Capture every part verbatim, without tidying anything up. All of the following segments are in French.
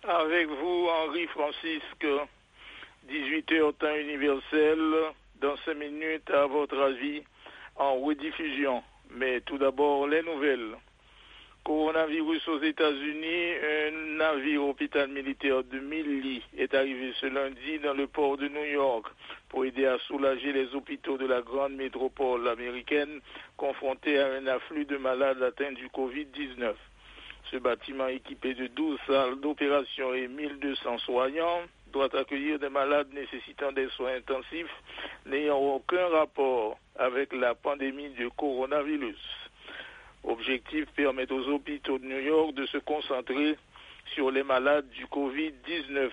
Avec vous, Henri Francisque, dix-huit heures temps universel, dans cinq minutes, à votre avis, en rediffusion. Mais tout d'abord, les nouvelles. Coronavirus aux États-Unis, un navire hôpital militaire de mille lits est arrivé ce lundi dans le port de New York pour aider à soulager les hôpitaux de la grande métropole américaine confrontés à un afflux de malades atteints du covid dix-neuf. Ce bâtiment équipé de douze salles d'opération et mille deux cents soignants doit accueillir des malades nécessitant des soins intensifs n'ayant aucun rapport avec la pandémie de coronavirus. Objectif, permettre aux hôpitaux de New York de se concentrer sur les malades du covid dix-neuf.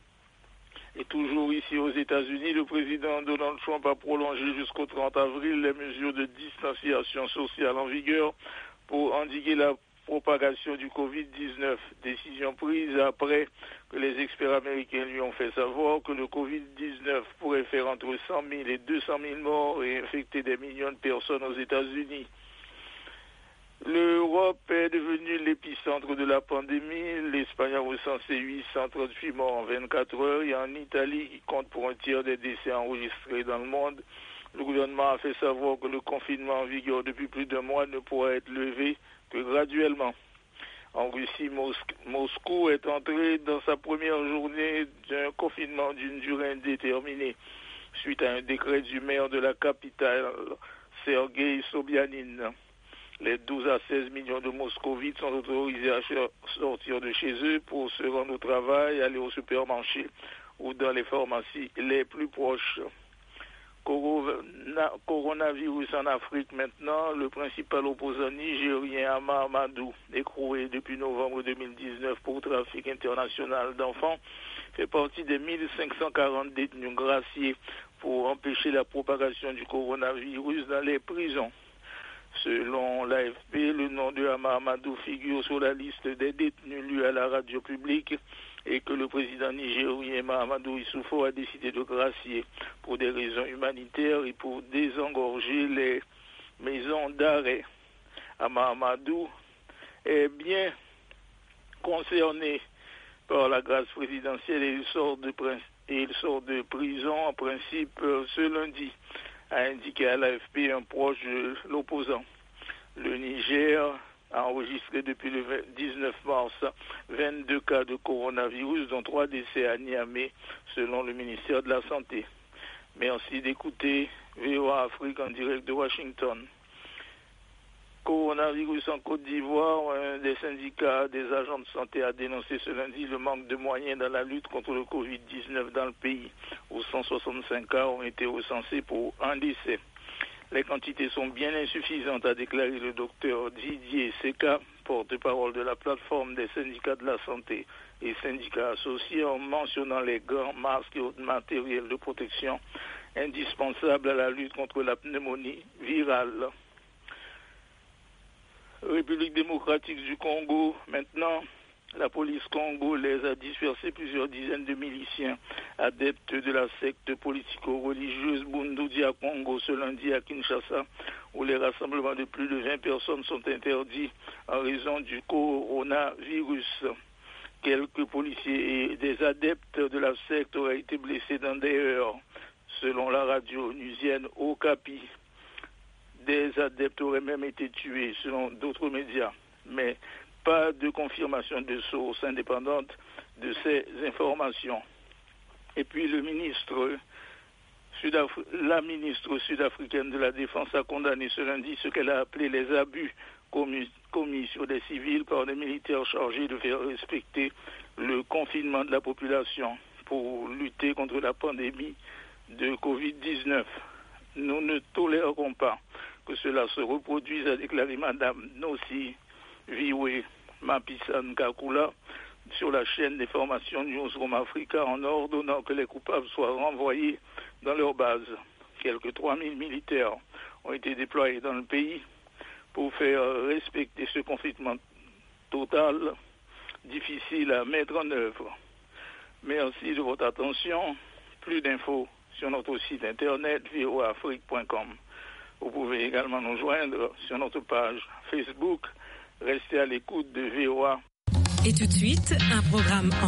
Et toujours ici aux États-Unis, le président Donald Trump a prolongé jusqu'au trente avril les mesures de distanciation sociale en vigueur pour endiguer la propagation du covid dix-neuf. Décision prise après que les experts américains lui ont fait savoir que le covid dix-neuf pourrait faire entre cent mille et deux cent mille morts et infecter des millions de personnes aux États-Unis. L'Europe est devenue l'épicentre de la pandémie. L'Espagne a recensé huit cent trente-huit morts en vingt-quatre heures et en Italie, qui compte pour un tiers des décès enregistrés dans le monde, le gouvernement a fait savoir que le confinement en vigueur depuis plus d'un mois ne pourra être levé que graduellement. En Russie, Mos- Moscou est entré dans sa première journée d'un confinement d'une durée indéterminée, suite à un décret du maire de la capitale, Sergueï Sobyanin. Les douze à seize millions de Moscovites sont autorisés à sortir de chez eux pour se rendre au travail, aller au supermarché ou dans les pharmacies les plus proches. Corona, coronavirus en Afrique maintenant, le principal opposant nigérien Ama Amadou, écroué depuis novembre deux mille dix-neuf pour trafic international d'enfants, fait partie des mille cinq cent quarante détenus graciés pour empêcher la propagation du coronavirus dans les prisons. Selon l'A F P, le nom de Ama Amadou figure sur la liste des détenus lus à la radio publique et que le président nigérien Mahamadou Issoufou a décidé de gracier pour des raisons humanitaires et pour désengorger les maisons d'arrêt. Ama Amadou est bien concerné par la grâce présidentielle et il sort de, et il sort de prison en principe ce lundi, a indiqué à l'A F P un proche de l'opposant. Le Niger a enregistré depuis le dix-neuf mars vingt-deux cas de coronavirus, dont trois décès à Niamey, selon le ministère de la Santé. Merci d'écouter V O A Afrique en direct de Washington. Coronavirus en Côte d'Ivoire, un des syndicats des agents de santé a dénoncé ce lundi le manque de moyens dans la lutte contre le covid dix-neuf dans le pays, où cent soixante-cinq cas ont été recensés pour un décès. Les quantités sont bien insuffisantes, a déclaré le docteur Didier Seka, porte-parole de la plateforme des syndicats de la santé et syndicats associés, en mentionnant les gants, masques et autres matériels de protection indispensables à la lutte contre la pneumonie virale. République démocratique du Congo, maintenant, la police congolaise a dispersé plusieurs dizaines de miliciens adeptes de la secte politico-religieuse Bundudia Congo ce lundi à Kinshasa, où les rassemblements de plus de vingt personnes sont interdits en raison du coronavirus. Quelques policiers et des adeptes de la secte auraient été blessés dans des heurts, selon la radio onusienne Okapi. Des adeptes auraient même été tués, selon d'autres médias. Mais pas de confirmation de sources indépendantes de ces informations. Et puis le ministre, Sud-Afri- la ministre sud-africaine de la Défense a condamné ce lundi ce qu'elle a appelé les abus commis, commis sur des civils par des militaires chargés de faire respecter le confinement de la population pour lutter contre la pandémie de covid dix-neuf. Nous ne tolérerons pas que cela se reproduise, a déclaré Madame Nossi Viwe Mapisan Kakula sur la chaîne des formations Newsroom Africa en ordonnant que les coupables soient renvoyés dans leur base. Quelques trois mille militaires ont été déployés dans le pays pour faire respecter ce confinement total difficile à mettre en œuvre. Merci de votre attention. Plus d'infos sur notre site internet v o a afrique point com. Vous pouvez également nous joindre sur notre page Facebook. Restez à l'écoute de V O A. Et tout de suite, un programme en